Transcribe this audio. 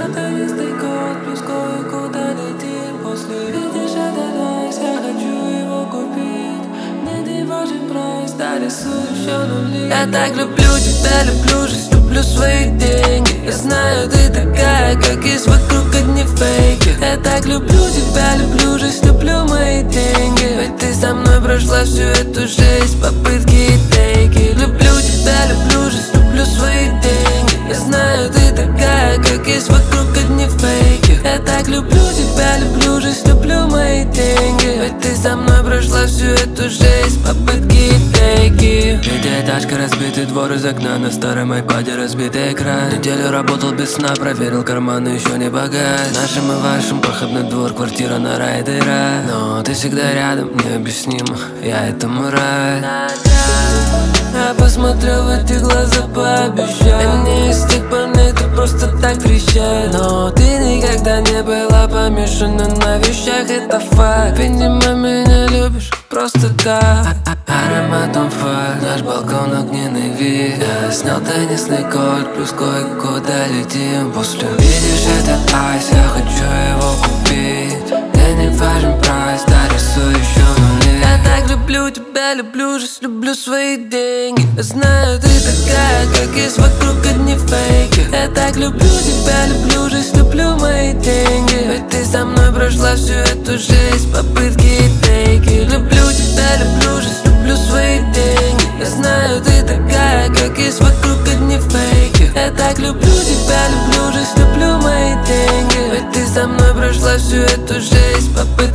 Теннисный корт, плюс кое-куда летим. После видишь этот айс, я хочу его купить. Мне не важен прайс, да рисую еще нули. Я так люблю тебя, люблю жизнь, люблю свои деньги. Я знаю, ты такая, как есть вокруг одни фейки. Я так люблю тебя, люблю жизнь, люблю мои деньги. Ведь ты со мной прошла всю эту жизнь, попытки и тейки. Люблю тебя, люблю жизнь, люблю свои деньги. Я знаю, ты такая, как есть вокруг одни фейки. Я так люблю тебя, люблю жизнь, люблю мои деньги. Ведь ты со мной прошла всю эту жизнь, попытки и тейки. Пятиэтажка, разбитый двор, из окна на старом айпаде разбитый экран. Неделю работал без сна, проверил карманы, еще не богат. Нашим и вашим проходной двор, квартира на райдера. Но ты всегда рядом, необъяснимо, я этому рад. Я посмотрел в эти глаза, пообещал. И мне из тех парней ты просто так трещал. Но ты никогда не была помешана на вещах, это факт. Видимо, меня любишь просто так. Ароматом факт, наш балкон, огненный вид. Я снял теннисный корт, плюс кое-куда летим. После видишь этот айс, я хочу его купить. Мне не важен прайс, да рисую еще нули. Я так люблю тебя, люблю жизнь, люблю свои деньги. Я знаю, ты такая, как есть вокруг одни фейки. Я так люблю тебя, люблю жизнь, люблю мои деньги. Ведь ты со мной прошла всю эту жизнь, попытки и тейки. Люблю тебя, люблю жизнь, люблю свои деньги. Я знаю, ты такая, как есть вокруг одни фейки. Я так люблю тебя, люблю жизнь, люблю мои деньги. Ведь ты со мной прошла всю эту жизнь, попытки